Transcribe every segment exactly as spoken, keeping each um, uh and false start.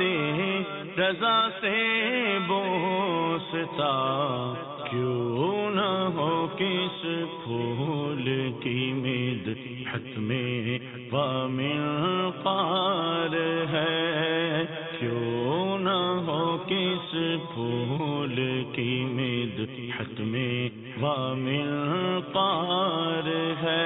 رضا سے بوستا، کیوں نہ ہو کس پھول کی مدحت میں ومنقار ہے، کیوں نہ ہو کس پھول کی مدحت میں ومنقار ہے۔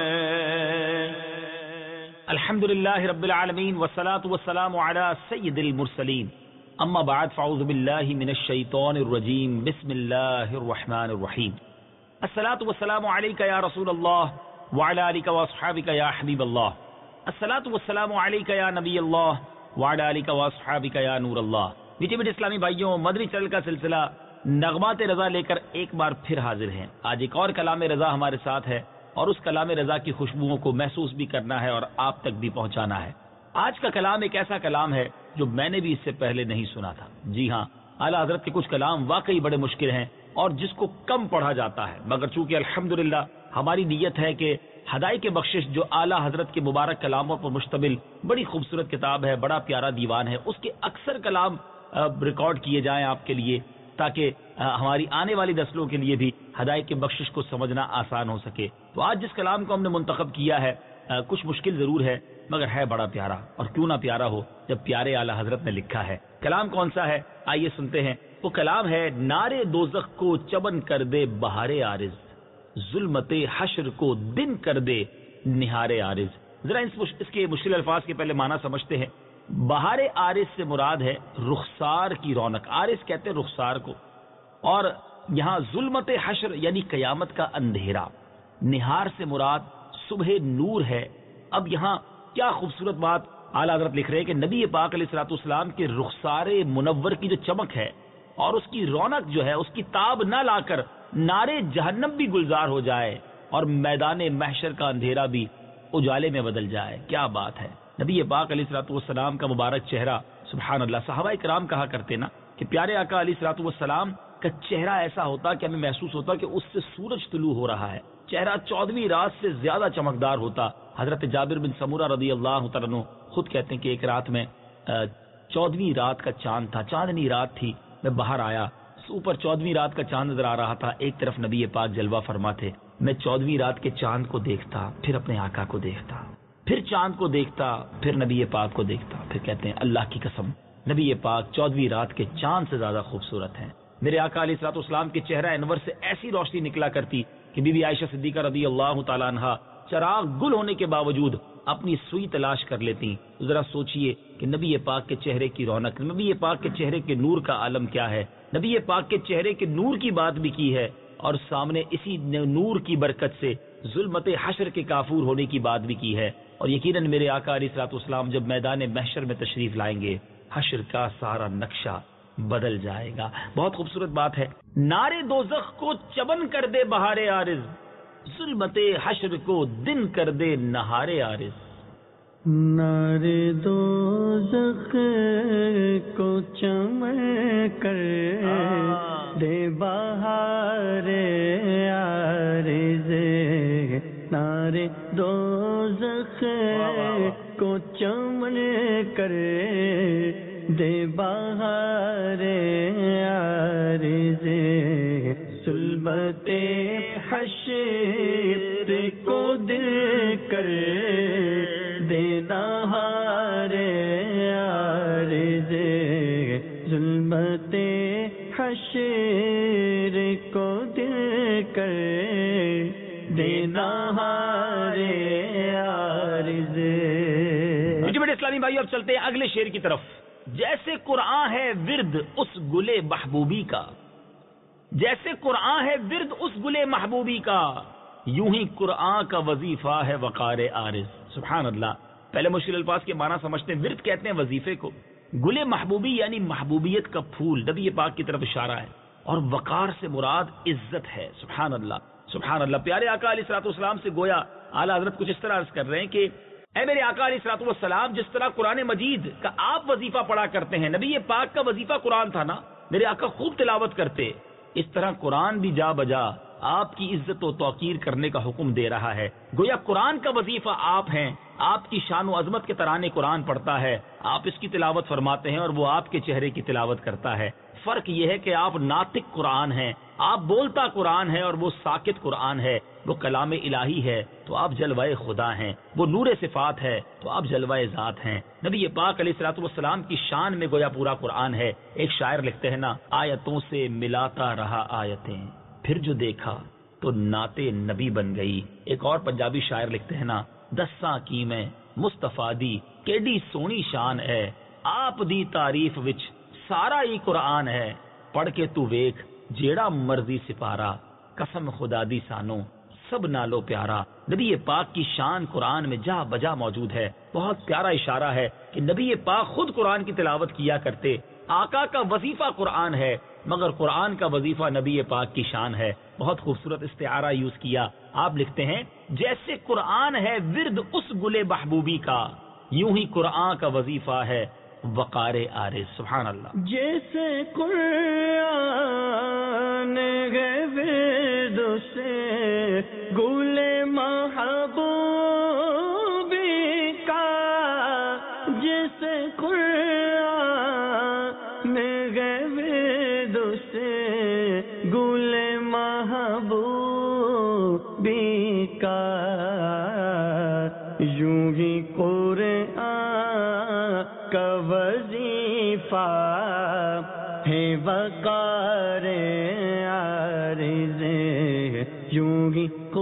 الحمدللہ رب العالمین والصلاة والسلام علی سید المرسلین، اما بعد فاعوذ باللہ من الشیطان الرجیم، بسم اللہ الرحمن الرحیم۔ الصلاة والسلام علیک یا رسول اللہ وعلی آلک واصحابک یا حبیب اللہ، الصلاة والسلام علیک یا نبی اللہ وعلی آلک واصحابک یا نور اللہ۔ میٹھے میٹھے اسلامی بھائیوں، مدنی چینل کا سلسلہ نغمات رضا لے کر ایک بار پھر حاضر ہیں۔ آج ایک اور کلام رضا ہمارے ساتھ ہے، اور اس کلام رضا کی خوشبوؤں کو محسوس بھی کرنا ہے اور آپ تک بھی پہنچانا ہے۔ آج کا کلام ایک ایسا کلام ہے جو میں نے بھی اس سے پہلے نہیں سنا تھا۔ جی ہاں، اعلیٰ حضرت کے کچھ کلام واقعی بڑے مشکل ہیں اور جس کو کم پڑھا جاتا ہے، مگر چونکہ الحمدللہ ہماری نیت ہے کہ ہدایت کے بخشش جو اعلیٰ حضرت کے مبارک کلاموں پر مشتمل بڑی خوبصورت کتاب ہے، بڑا پیارا دیوان ہے، اس کے اکثر کلام ریکارڈ کیے جائیں آپ کے لیے، تاکہ ہماری آنے والی نسلوں کے لیے بھی ہدایت کے بخشش کو سمجھنا آسان ہو سکے۔ تو آج جس کلام کو ہم نے منتخب کیا ہے کچھ مشکل ضرور ہے، مگر ہے بڑا پیارا، اور کیوں نہ پیارا ہو جب پیارے اعلیٰ حضرت نے لکھا ہے۔ کلام کون سا ہے؟ آئیے سنتے ہیں۔ وہ کلام ہے، نارے دوزخ کو چمن کر دے بہار عارض، ظلمت حشر کو دن کر دے نہار عارض۔ ذرا اس کے مشکل الفاظ کے پہلے معنی سمجھتے ہیں۔ بہار عارض سے مراد ہے رخسار کی رونق، عارض کہتے ہیں رخسار کو، اور یہاں ظلمت حشر یعنی قیامت کا اندھیرا، نہار سے مراد صبح نور ہے۔ اب یہاں کیا خوبصورت بات اعلیٰ حضرت لکھ رہے ہیں کہ نبی پاک علیہ الصلوۃ والسلام کے رخسار منور کی جو چمک ہے اور اس کی رونق جو ہے، اس کی تاب نہ لا کر نارے جہنم بھی گلزار ہو جائے اور میدان محشر کا اندھیرا بھی اجالے میں بدل جائے، کیا بات ہے۔ نبی پاک علیہ الصلوۃ والسلام کا مبارک چہرہ، سبحان اللہ، صحابہ کرام کہا کرتے نا کہ پیارے آقا علیہ الصلوۃ والسلام کا چہرہ ایسا ہوتا کہ ہمیں محسوس ہوتا کہ اس سے سورج طلوع ہو رہا ہے، چہرہ چودہویں رات سے زیادہ چمکدار ہوتا۔ حضرت جابر بن سمورہ رضی اللہ تعالیٰ عنہ خود کہتے ہیں کہ ایک رات میں چودہویں رات کا چاند تھا، چاندنی رات تھی، میں باہر آیا، اوپر چودہویں رات کا چاند نظر آ رہا تھا، ایک طرف نبی پاک جلوہ فرما تھے، میں چودہویں رات کے چاند کو دیکھتا، پھر اپنے آقا کو دیکھتا، پھر چاند کو دیکھتا، پھر نبی پاک کو دیکھتا، پھر کہتے ہیں اللہ کی قسم نبی پاک چودہویں رات کے چاند سے زیادہ خوبصورت ہیں۔ میرے آقا علیہ الصلوۃ والسلام کے چہرہ انور سے ایسی روشنی نکلا کرتی کہ بی بی عائشہ صدیقہ رضی اللہ تعالیٰ عنہا چراغ گل ہونے کے باوجود اپنی سوئی تلاش کر لیتی۔ ذرا سوچئے کہ نبی پاک کے چہرے کی رونق، نبی پاک کے چہرے کے نور کا عالم کیا ہے۔ نبی پاک کے چہرے کے نور کی بات بھی کی ہے، اور سامنے اسی نور کی برکت سے ظلمت حشر کے کافور ہونے کی بات بھی کی ہے، اور یقیناً میرے آقا علیہ الصلوۃ والسلام جب میدان محشر میں تشریف لائیں گے، حشر کا سارا نقشہ بدل جائے گا۔ بہت خوبصورت بات ہے، نارے دوزخ کو چمن کر دے بہار عارض، ظلمت حشر کو دن کر دے نہار عارض۔ نارے دوزخ کو چمن کر دے بہار عارض، نارے دوزخ کو چمن کر دے بہار عارض، ظلمت حشر کو دل کر دے نہار عارض، ظلمت حشر کو دل کر دے نہار عارض۔ مجھے بڑے اسلامی بھائی، اب چلتے ہیں اگلے شعر کی طرف۔ جیسے قرآن ہے ورد اس گلے محبوبی کا، جیسے قرآن ہے ورد اس گلے محبوبی کا، یوں ہی قرآن کا وظیفہ ہے وقار عارض۔ سبحان اللہ، پہلے مشکل الفاظ کے معنی سمجھتے ہیں۔ ورد کہتے ہیں وظیفے کو، گلے محبوبی یعنی محبوبیت کا پھول، نبی پاک کی طرف اشارہ ہے، اور وقار سے مراد عزت ہے۔ سبحان اللہ سبحان اللہ، پیارے آقا علیہ الصلوۃ والسلام سے گویا اعلیٰ حضرت کچھ اس طرح عرض کر رہے ہیں کہ اے میرے آقا علیہ الصلوۃ والسلام، جس طرح قرآن مجید کا آپ وظیفہ پڑھا کرتے ہیں، نبی پاک کا وظیفہ قرآن تھا نا، میرے آقا خوب تلاوت کرتے، اس طرح قرآن بھی جا بجا آپ کی عزت و توقیر کرنے کا حکم دے رہا ہے۔ گویا قرآن کا وظیفہ آپ ہیں آپ کی شان و عظمت کے ترانے قرآن پڑھتا ہے، آپ اس کی تلاوت فرماتے ہیں اور وہ آپ کے چہرے کی تلاوت کرتا ہے۔ فرق یہ ہے کہ آپ ناطق قرآن ہیں، آپ بولتا قرآن ہے اور وہ ساکت قرآن ہے، وہ کلام الہی ہے تو آپ جلوہ خدا ہیں، وہ نور صفات ہے تو آپ جلوہ ذات ہیں۔ نبی پاک علیہ الصلوۃ والسلام کی شان میں گویا پورا قرآن ہے۔ ایک شاعر لکھتے ہیں نا، آیتوں سے ملاتا رہا آیتیں، پھر جو دیکھا تو نعت نبی بن گئی۔ ایک اور پنجابی شاعر لکھتے ہیں نا، دساں کی میں مصطفیٰ دی کیڈی سونی شان ہے، آپ دی تعریف وچ سارا ہی قرآن ہے، پڑھ کے تو ویکھ جیڑا مرضی سپارا، قسم خدا دی سانو سب نالو پیارا۔ نبی پاک کی شان قرآن میں جا بجا موجود ہے۔ بہت پیارا اشارہ ہے کہ نبی پاک خود قرآن کی تلاوت کیا کرتے۔ آقا کا وظیفہ قرآن ہے مگر قرآن کا وظیفہ نبی پاک کی شان ہے۔ بہت خوبصورت استعارہ یوز کیا۔ آپ لکھتے ہیں، جیسے قرآن ہے ورد اس گل محبوبی کا، یوں ہی قرآن کا وظیفہ ہے وقار عارض۔ سبحان اللہ۔ جیسے قرآن ہے ورد سے گل محبوبی کا، جیسے قرآن ہے ورد سے گل محبوبی کا، یوں ہی قرآن کا وظیفہ ہے وقار عارض، یوں ہی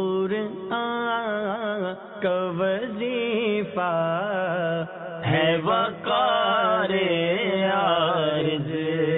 قرآن کا وظیفہ ہے وقار عارض۔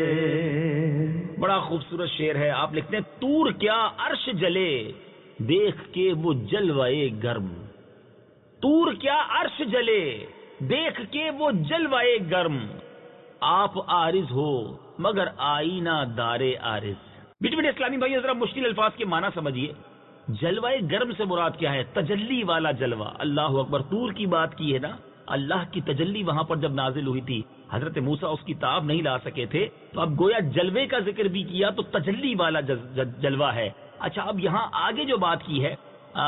بڑا خوبصورت شعر ہے۔ آپ لکھتے ہیں، طور کیا عرش جلے دیکھ کے وہ جلوائے گرم، طور کیا عرش جلے دیکھ کے وہ جلوائے گرم، آپ عارض ہو مگر آئینہ دار عارض۔ بیٹے بیٹے اسلامی بھائی، ذرا مشکل الفاظ کے معنی سمجھیے۔ جلوائے گرم سے مراد کیا ہے؟ تجلی والا جلوہ۔ اللہ اکبر۔ طور کی بات کی ہے نا، اللہ کی تجلی وہاں پر جب نازل ہوئی تھی، حضرت موسیٰ اس کی تاب نہیں لا سکے تھے، تو اب گویا جلوے کا ذکر بھی کیا تو تجلی والا جلوہ ہے۔ اچھا، اب یہاں آگے جو بات کی ہے،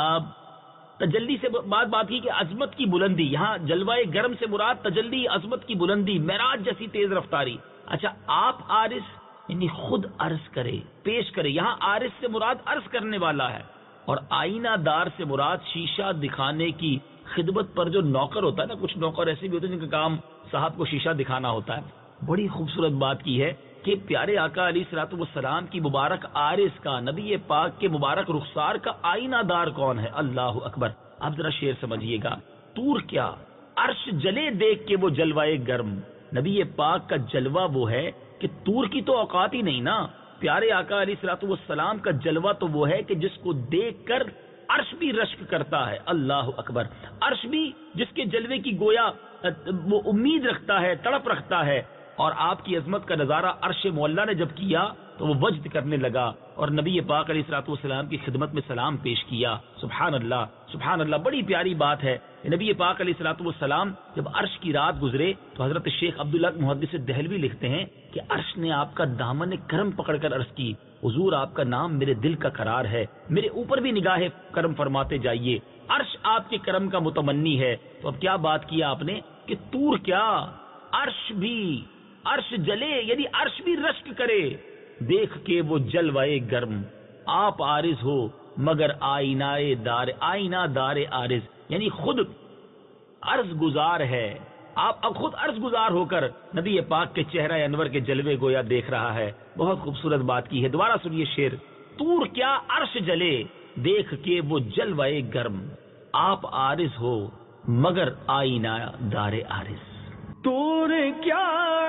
تجلی سے بات بات کی کہ عظمت کی بلندی، یہاں جلوہ گرم سے مراد تجلی، عظمت کی بلندی، معراج جیسی تیز رفتاری۔ اچھا، آپ عارض یعنی خود عرض کرے، پیش کرے۔ یہاں عارض سے مراد عرض کرنے والا ہے، اور آئینہ دار سے مراد شیشہ دکھانے کی خدمت پر جو نوکر ہوتا ہے نا، کچھ نوکر ایسے بھی ہوتے ہیں جن کا کام صاحب کو شیشہ دکھانا ہوتا ہے۔ بڑی خوبصورت بات کی ہے کہ پیارے آقا علیہ الصلوۃ والسلام کی مبارک عارض کا، نبی پاک کے مبارک رخسار کا آئینہ دار کون ہے؟ اللہ اکبر۔ اب ذرا شعر سمجھیے گا، طور کیا عرش جلے دیکھ کے وہ جلوائے گرم۔ نبی پاک کا جلوہ وہ ہے کہ طور کی تو اوقات ہی نہیں نا۔ پیارے آقا علیہ الصلوۃ والسلام کا جلوہ تو وہ ہے کہ جس کو دیکھ کر عرش بھی رشک کرتا ہے۔ اللہ اکبر۔ عرش بھی جس کے جلوے کی گویا وہ امید رکھتا ہے، تڑپ رکھتا ہے، اور آپ کی عظمت کا نظارہ عرش مولا نے جب کیا تو وہ وجد کرنے لگا اور نبی پاک علیہ الصلوۃ والسلام کی خدمت میں سلام پیش کیا۔ سبحان اللہ، سبحان اللہ۔ بڑی پیاری بات ہے کہ نبی پاک علیہ الصلوۃ والسلام جب عرش کی رات گزرے تو حضرت شیخ عبداللہ محدث دہلوی لکھتے ہیں کہ عرش نے آپ کا دامن کرم پکڑ کر عرض کی، حضور آپ کا نام میرے دل کا قرار ہے، میرے اوپر بھی نگاہ کرم فرماتے جائیے، عرش آپ کے کرم کا متمنی ہے۔ تو اب کیا بات کیا آپ نے کہ طور کیا عرش بھی، عرش جلے یعنی عرش بھی رشک کرے دیکھ کے وہ جلوائے گرم، آپ عارض ہو مگر آئینہ دار، آئینہ دار عارض یعنی خود عرض گزار ہے۔ آپ اب خود عرض گزار ہو کر نبی پاک کے چہرہ انور کے جلوے گویا دیکھ رہا ہے۔ بہت خوبصورت بات کی ہے۔ دوبارہ سنیے شعر، طور کیا عرش جلے دیکھ کے وہ جلوائے گرم، آپ عارض ہو مگر آئینہ دار عارض۔ طور کیا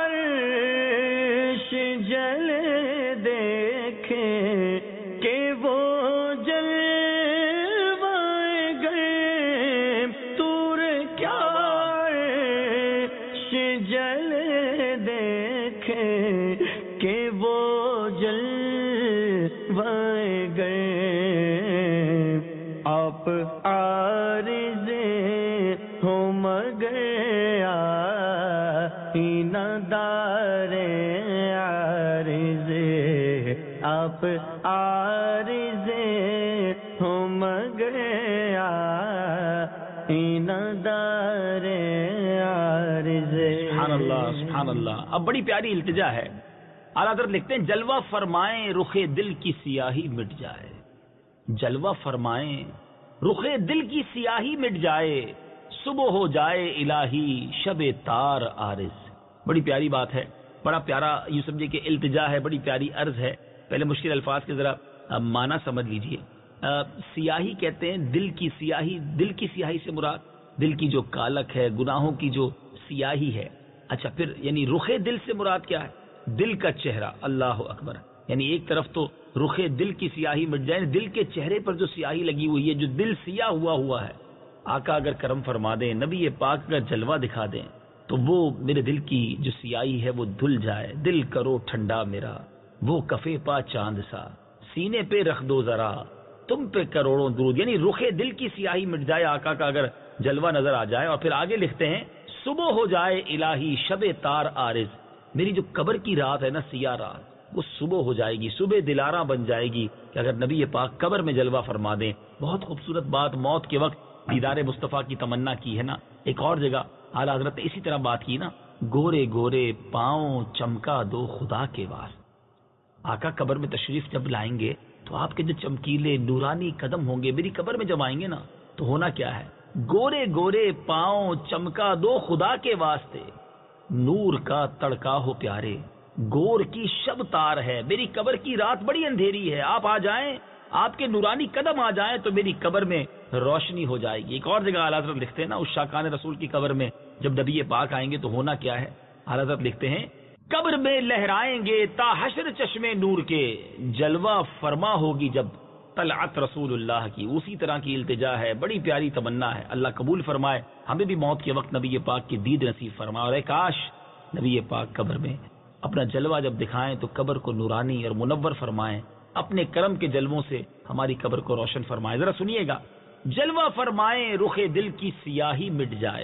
عرش جلے دیکھے کہ وہ جلوائے گرم، طور کیا عرش جلے دیکھے کہ وہ جلوائے گرم، آپ عارض ہو مگر آئینہ دار عارض، آپ عارض ہو مگر آئینہ دار عارض. سبحان اللہ سبحان اللہ. اب بڑی پیاری التجا ہے. اعلیٰ حضرت لکھتے ہیں جلوہ فرمائیں رخ دل کی سیاہی مٹ جائے. جلوہ فرمائیں رخ دل کی سیاہی مٹ جائے، صبح ہو جائے الہی شب تار عارض. بڑی پیاری بات ہے، بڑا پیارا یوں سمجھے کہ التجا ہے، بڑی پیاری عرض ہے. پہلے مشکل الفاظ کے ذرا معنی سمجھ لیجئے. سیاہی کہتے ہیں دل کی سیاہی. دل کی سیاہی سے مراد دل کی جو کالک ہے، گناہوں کی جو سیاہی ہے. اچھا پھر یعنی رخ دل سے مراد کیا ہے؟ دل کا چہرہ. اللہ اکبر. یعنی ایک طرف تو رخ دل کی سیاہی مٹ جائے، دل کے چہرے پر جو سیاہی لگی ہوئی ہے، جو دل سیاہ ہوا ہوا ہے، آقا اگر کرم فرما دیں، نبی پاک اگر جلوہ دکھا دیں تو وہ میرے دل کی جو سیاہی ہے وہ دھل جائے. دل کرو ٹھنڈا میرا، وہ کفے پا چاند سا، سینے پہ رکھ دو ذرا تم پہ کروڑوں درود. یعنی رخ دل کی سیاہی مٹ جائے آقا کا اگر جلوہ نظر آ جائے. اور پھر آگے لکھتے ہیں صبح ہو جائے الہی شب تار عارض. میری جو قبر کی رات ہے نا، سیاہ رات، وہ صبح ہو جائے گی، صبح دلارہ بن جائے گی کہ اگر نبی پاک قبر میں جلوہ فرما دیں. بہت خوبصورت بات. موت کے وقت دیدار مصطفیٰ کی تمنا کی ہے نا. ایک اور جگہ اعلیٰ حضرت نے اسی طرح بات کی نا، گورے گورے پاؤں چمکا دو خدا کے واسطے. آقا قبر میں تشریف جب لائیں گے تو آپ کے جو چمکیلے نورانی قدم ہوں گے میری قبر میں جب آئیں گے نا، تو ہونا کیا ہے؟ گورے گورے پاؤں چمکا دو خدا کے واسطے، نور کا تڑکا ہو پیارے، گور کی شب تار ہے. میری قبر کی رات بڑی اندھیری ہے، آپ آ جائیں، آپ کے نورانی قدم آ جائیں تو میری قبر میں روشنی ہو جائے گی. ایک اور جگہ اعلیٰ حضرت لکھتے ہیں نا، اس شاکان رسول کی قبر میں جب نبی پاک آئیں گے تو ہونا کیا ہے؟ اعلیٰ حضرت لکھتے ہیں قبر میں لہرائیں گے تا حشر چشمے نور کے، جلوہ فرما ہوگی جب طلعت رسول اللہ کی. اسی طرح کی التجا ہے، بڑی پیاری تمنا ہے. اللہ قبول فرمائے، ہمیں بھی موت کے وقت نبی پاک کی دید نصیب فرمائے. اور اے کاش نبی پاک قبر میں اپنا جلوہ جب دکھائیں تو قبر کو نورانی اور منور فرمائیں، اپنے کرم کے جلووں سے ہماری قبر کو روشن فرمائیں. ذرا سنیے گا. جلوہ فرمائیں رخ دل کی سیاہی مٹ جائے،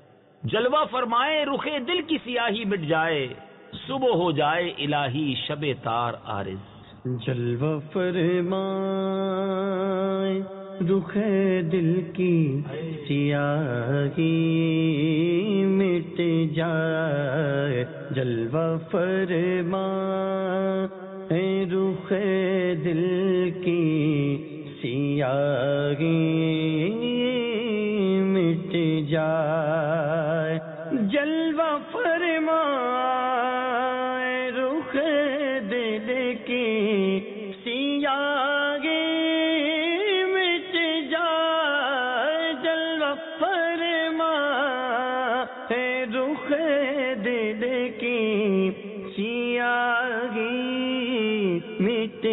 جلوہ فرمائیں رخ دل کی سیاہی مٹ جائے، صبح ہو جائے الہی شب تار عارض. جلوہ فرمائیں رخ دل کی سیاہی مٹ جائے، جلوہ فرمائیں رخ دل کی سیاہی مٹ جائے، جلوہ فرمائیں رخ دل کی سیاہی مٹ جائے، جلوہ فرمائیں رخ دل کی سیاہی مٹ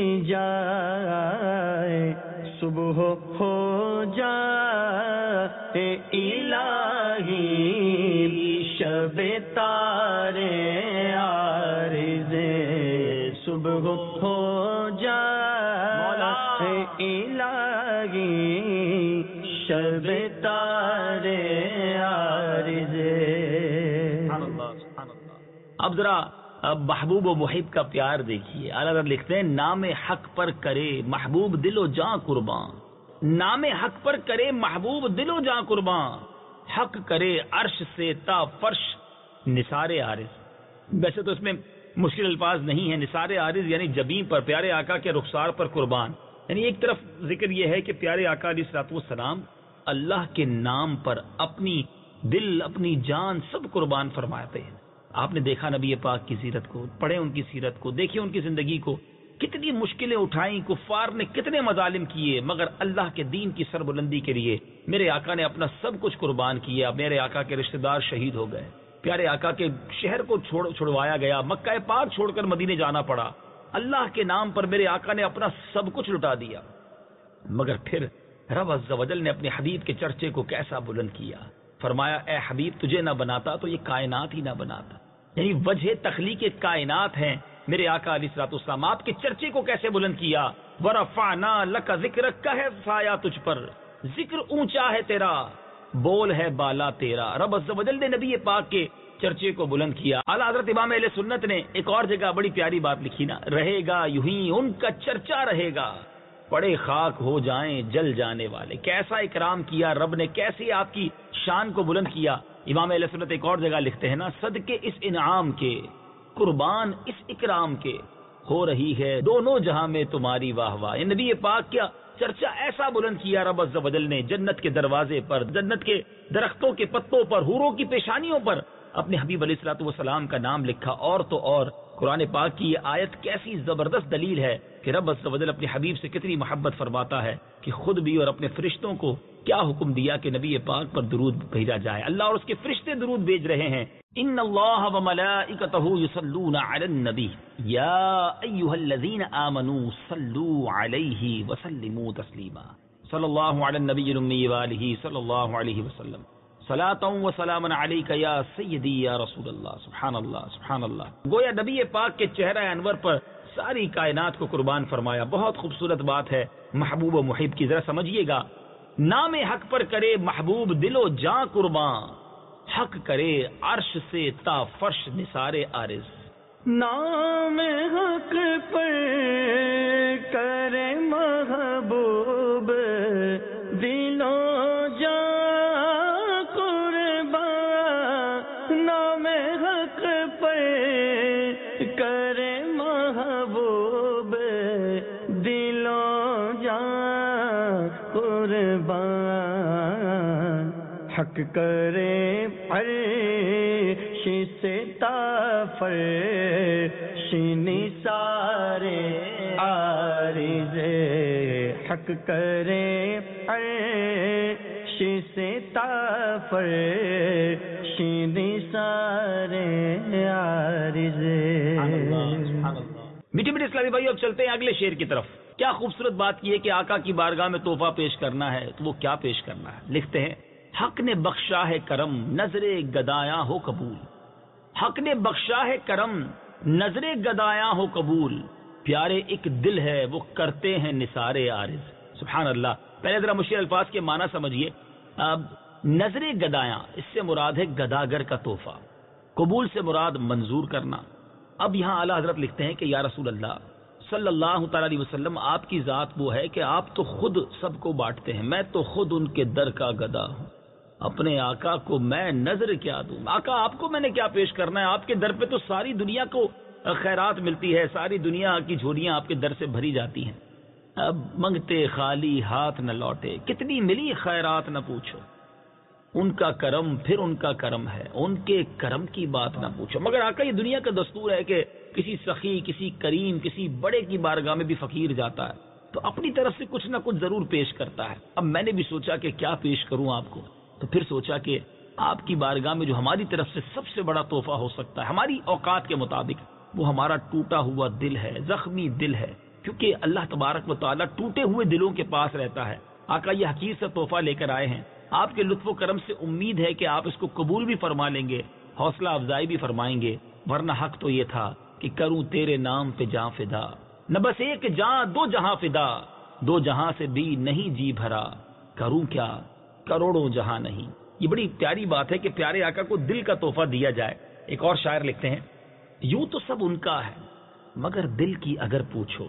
جائے، صبح ہو جائے الہی شب تار عارض، صبح ہو جائے الہی شب تار عارض. اب ذرا محبوب و محب کا پیار دیکھیے. اعلیٰ حضرت لکھتے ہیں نام حق پر کرے محبوب دل و جاں قربان، نام حق پر کرے محبوب دل و جاں قربان، حق کرے عرش سے تا فرش نثار عارض. ویسے تو اس میں مشکل الفاظ نہیں ہیں. نثار عارض یعنی جبین پر، پیارے آقا کے رخسار پر قربان. یعنی ایک طرف ذکر یہ ہے کہ پیارے آقا علیہ الصلوۃ والسلام اللہ کے نام پر اپنی دل اپنی جان سب قربان فرماتے ہیں. آپ نے دیکھا نبی پاک کی سیرت کو، پڑھے ان کی سیرت کو، دیکھے ان کی زندگی کو، کتنی مشکلیں اٹھائیں، کفار نے کتنے مظالم کیے، مگر اللہ کے دین کی سربلندی کے لیے میرے آقا نے اپنا سب کچھ قربان کیا. میرے آقا کے رشتہ دار شہید ہو گئے، پیارے آقا کے شہر کو چھوڑ چھڑوایا گیا، مکہ پاک چھوڑ کر مدینے جانا پڑا. اللہ کے نام پر میرے آقا نے اپنا سب کچھ لٹا دیا، مگر پھر رب عز و جل نے اپنے حبیب کے چرچے کو کیسا بلند کیا. فرمایا اے حبیب تجھے نہ بناتا تو یہ کائنات ہی نہ بناتا. یعنی وجہ تخلیق کائنات ہیں میرے آقا علیہ الصلوۃ والسلام. آپ کے چرچے کو کیسے بلند کیا. ورفعنا لک ذکرک کا ہے سایہ تجھ پر، ذکر اونچا ہے تیرا، بول ہے بالا تیرا. رب عز و جل نے نبی پاک کے چرچے کو بلند کیا. اعلیٰ حضرت امام اہل سنت نے ایک اور جگہ بڑی پیاری بات لکھی نا، رہے گا یوں ہی ان کا چرچا رہے گا، پڑے خاک ہو جائیں جل جانے والے. کیسا اکرام کیا رب نے, کیسے آپ کی شان کو بلند کیا. امام اہل سنت ایک اور جگہ لکھتے ہیں نا, صدقے اس انعام کے قربان اس اکرام کے ہو رہی ہے دونوں جہاں میں تمہاری واہ واہ. نبی پاک کیا چرچا ایسا بلند کیا رب عز و جل نے, جنت کے دروازے پر, جنت کے درختوں کے پتوں پر, حوروں کی پیشانیوں پر اپنے حبیب علیہ الصلوۃ والسلام کا نام لکھا. اور تو اور قرآن پاک کی یہ آیت کیسی زبردست دلیل ہے کہ رب عز و جل اپنے حبیب سے کتنی محبت فرماتا ہے کہ خود بھی اور اپنے فرشتوں کو کیا حکم دیا کہ نبی پاک پر درود بھیجا جائے. اللہ اور اس کے فرشتے درود بھیج رہے ہیں. ان اللہ وملائکتہ یصلون علی النبی یا ایھا الذین آمنوا صلوا علیہ وسلموا تسلیما. صلی اللہ علی النبی الامی وآلہ صلی اللہ علیہ وسلم. صلاۃ و سلام علیک یا سیدی یا رسول اللہ. سبحان اللہ سبحان اللہ. گویا نبی پاک کے چہرہ انور پر ساری کائنات کو قربان فرمایا. بہت خوبصورت بات ہے محبوب و محب کی, ذرا سمجھیے گا. نام حق پر کرے محبوب دل و جاں قربان, حق کرے عرش سے تا فرش نثار عارض. نام حق پر کرے محبوب دل و جاں قربان. نام حق پر کرے محبوب دل و جاں قربان. حق کرے عرش سے تا فرش نثار عارض. حق کرے عرش سے تا فرش نثار عارض. میٹھے میٹھے اسلامی بھائی, اب چلتے ہیں اگلے شعر کی طرف. کیا خوبصورت بات کی ہے کہ آقا کی بارگاہ میں تحفہ پیش کرنا ہے تو وہ کیا پیش کرنا ہے. لکھتے ہیں حق نے بخشا ہے کرم نظر گدایاں ہو قبول. حق نے بخشا ہے کرم نظر گدایاں ہو قبول. پیارے ایک دل ہے وہ کرتے ہیں نثار عارض. سبحان اللہ. پہلے ذرا مشکل الفاظ کے معنی سمجھیے. اب نظر گدایاں اس سے مراد ہے گداگر کا تحفہ, قبول سے مراد منظور کرنا. اب یہاں اعلیٰ حضرت لکھتے ہیں کہ یا رسول اللہ صلی اللہ تعالی علیہ وسلم, آپ کی ذات وہ ہے کہ آپ تو خود سب کو بانٹتے ہیں, میں تو خود ان کے در کا گدا ہوں. اپنے آقا کو میں نظر کیا دوں. آقا آپ کو میں نے کیا پیش کرنا ہے, آپ کے در پہ تو ساری دنیا کو خیرات ملتی ہے, ساری دنیا کی جھولیاں آپ کے در سے بھری جاتی ہیں. اب منگتے خالی ہاتھ نہ لوٹے, کتنی ملی خیرات نہ پوچھو. ان کا کرم پھر ان کا کرم ہے, ان کے کرم کی بات نہ پوچھو. مگر آقا یہ دنیا کا دستور ہے کہ کسی سخی, کسی کریم, کسی بڑے کی بارگاہ میں بھی فقیر جاتا ہے تو اپنی طرف سے کچھ نہ کچھ ضرور پیش کرتا ہے. اب میں نے بھی سوچا کہ کیا پیش کروں آپ کو, تو پھر سوچا کہ آپ کی بارگاہ میں جو ہماری طرف سے سب سے بڑا تحفہ ہو سکتا ہے ہماری اوقات کے مطابق, وہ ہمارا ٹوٹا ہوا دل ہے, زخمی دل ہے. کیونکہ اللہ تبارک و تعالیٰ ٹوٹے ہوئے دلوں کے پاس رہتا ہے. آقا یہ حقیقت سے تحفہ لے کر آئے ہیں, آپ کے لطف و کرم سے امید ہے کہ آپ اس کو قبول بھی فرما لیں گے, حوصلہ افزائی بھی فرمائیں گے. ورنہ حق تو یہ تھا کہ کروں تیرے نام پہ جاں فدا, نہ بس ایک جاں دو جہاں فدا, دو جہاں سے بھی نہیں جی بھرا, کروں کیا کروڑوں جہاں نہیں. یہ بڑی پیاری بات ہے کہ پیارے آقا کو دل کا تحفہ دیا جائے. ایک اور شاعر لکھتے ہیں یوں تو سب ان کا ہے مگر دل کی اگر پوچھو.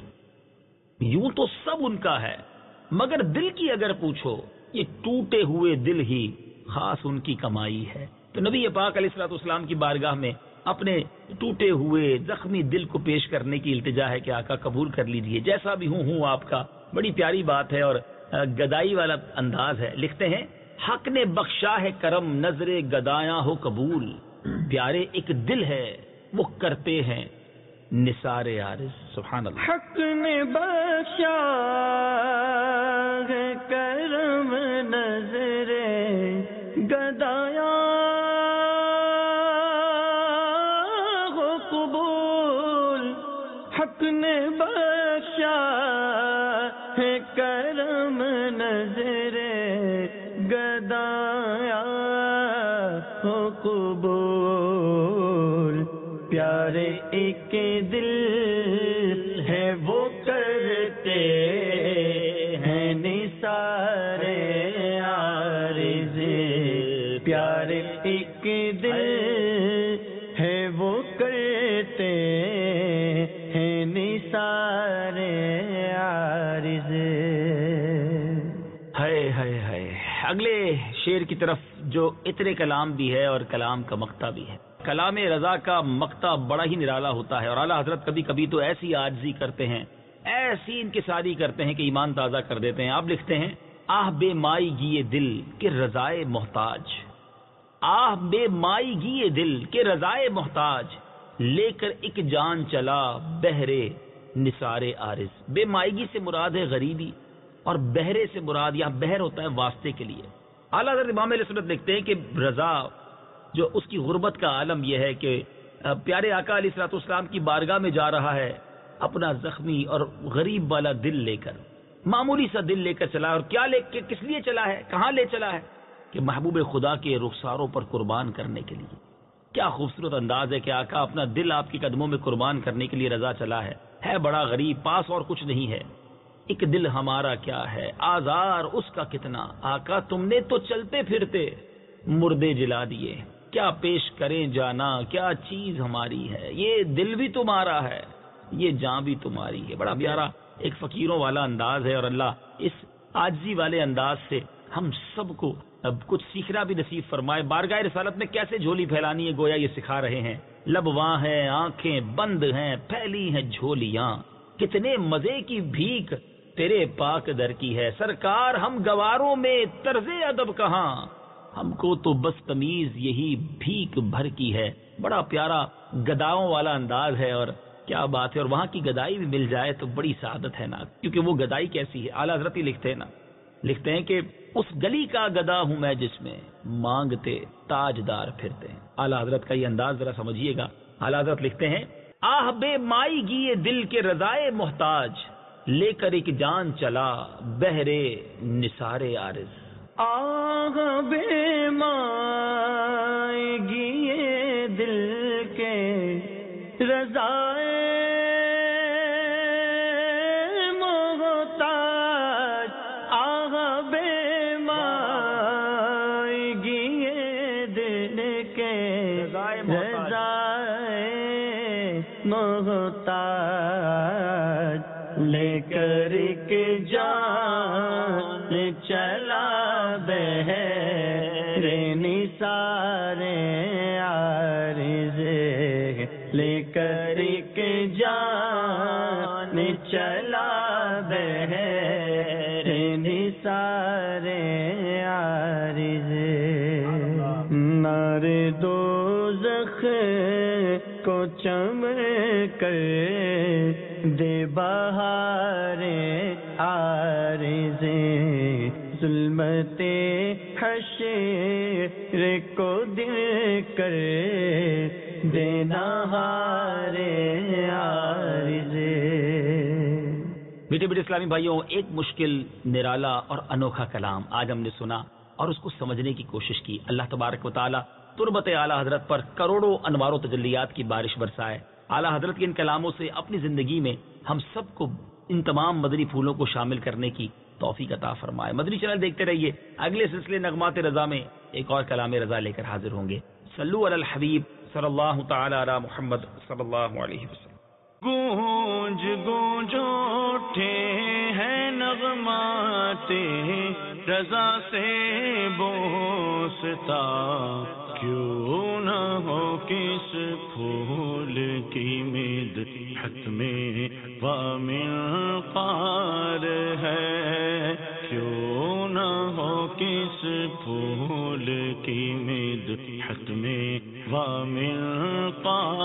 یوں تو سب ان کا ہے مگر دل کی اگر پوچھو, یہ ٹوٹے ہوئے دل ہی خاص ان کی کمائی ہے. تو نبی پاک علیہ الصلوۃ والسلام کی بارگاہ میں اپنے ٹوٹے ہوئے زخمی دل کو پیش کرنے کی التجا ہے کہ آقا قبول کر لیجئے, جیسا بھی ہوں ہوں آپ کا. بڑی پیاری بات ہے اور گدائی والا انداز ہے. لکھتے ہیں حق نے بخشا ہے کرم نظر گدایاں ہو قبول. پیارے ایک دل ہے وہ کرتے ہیں نثار عارض. سبحان اللہ. حق نے بخشا ہے کرم نظر گدایاں ہو قبول. حق نے بخشا ہے کرم نظر گدایاں ہو قبول. پیارے ایک دل ہے وہ کرتے ہیں نثار عارض. پیارے ایک دل ہے وہ کرتے ہیں نثار عارض. اگلے شعر کی طرف جو عطر کلام بھی ہے اور کلام کا مقطع بھی ہے. کلام رضا کا مقطع بڑا ہی نرالا ہوتا ہے اور اعلیٰ حضرت کبھی کبھی تو ایسی عاجزی کرتے ہیں, ایسی انکساری کرتے ہیں کہ ایمان تازہ کر دیتے ہیں. آپ لکھتے ہیں آہ بے مائی گیے دل کہ رضائے محتاج, آہ بے مائی گیے دل کہ رضائے محتاج, لے کر ایک جان چلا بہرے نثار عارض. بے مائیگی سے مراد ہے غریبی اور بہرے سے مراد یہاں بہر ہوتا ہے واسطے کے لیے. اعلیٰ حضرت امام علیہ سنت لکھتے ہیں کہ رضا جو اس کی غربت کا عالم یہ ہے کہ پیارے آقا علیہ الصلوۃ والسلام کی بارگاہ میں جا رہا ہے اپنا زخمی اور غریب والا دل لے کر, معمولی سا دل لے کر چلا ہے. اور کیا لے کے کس لیے چلا ہے, کہاں لے چلا ہے؟ کہ محبوب خدا کے رخساروں پر قربان کرنے کے لیے. کیا خوبصورت انداز ہے کہ آقا اپنا دل آپ کے قدموں میں قربان کرنے کے لیے رضا چلا ہے. ہے بڑا غریب, پاس اور کچھ نہیں ہے. ایک دل ہمارا کیا ہے, آزار اس کا کتنا, آقا تم نے تو چلتے پھرتے مردے جلا دیے. کیا پیش کریں جانا, کیا چیز ہماری ہے, یہ دل بھی تمہارا ہے, یہ جان بھی تمہاری ہے. بڑا پیارا ایک فقیروں والا انداز ہے اور اللہ اس عاجزی والے انداز سے ہم سب کو اب کچھ سیکھنا بھی نصیب فرمائے. بارگاہ رسالت میں کیسے جھولی پھیلانی ہے گویا یہ سکھا رہے ہیں. لب واں ہیں, آنکھیں بند ہیں, پھیلی ہیں جھولیاں, کتنے مزے کی بھیک تیرے پاک در کی ہے. سرکار ہم گواروں میں طرز ادب کہاں, ہم کو تو بس تمیز یہی بھیک بھر کی ہے. بڑا پیارا گداؤں والا انداز ہے اور کیا بات ہے. اور وہاں کی گدائی بھی مل جائے تو بڑی سعادت ہے نا, کیونکہ وہ گدائی کیسی ہے. اعلیٰ حضرت ہی لکھتے ہیں نا, لکھتے ہیں کہ اس گلی کا گدا ہوں میں جس میں مانگتے تاجدار پھرتے ہیں. اعلیٰ حضرت کا یہ انداز ذرا سمجھیے گا. اعلیٰ حضرت لکھتے ہیں آہ بے مائی گیے دل کے رضائے محتاج, لے کر ایک جان چلا بہرے نثار عارض. آہ بے مائی گیے دل کے رضائے محتاج, آہ بے مائی گیے دل کے رضائے محتاج, لے کر ایک جان چلا بہرے نثار عارض, لے کر ایک جان چلا بہرے نثار عارض. نار دوزخ کو چمکر دے بہار عارض, ظلمت حشر کو دل کر دینا ہار عارض. میٹھے میٹھے اسلامی بھائیوں, ایک مشکل, نرالا اور انوکھا کلام آج ہم نے سنا اور اس کو سمجھنے کی کوشش کی. اللہ تبارک و تعالی تربت اعلیٰ حضرت پر کروڑوں انوار و تجلیات کی بارش برسائے. اعلیٰ حضرت کے ان کلاموں سے اپنی زندگی میں ہم سب کو ان تمام مدنی پھولوں کو شامل کرنے کی توفیق عطا فرمائے. مدنی چینل دیکھتے رہیے. اگلے سلسلے نغمات رضا میں ایک اور کلام رضا لے کر حاضر ہوں گے. صلو علی الحبیب صلی اللہ تعالی علی محمد صلی اللہ علیہ وسلم. گونج گونج اٹھے ہیں نغمات رضا سے بوستا, کیوں نہ ہو کس پھول کی مدحت میں وامن پار ہے, کیوں نہ ہو کس پھول کی مدحت میں وامن پار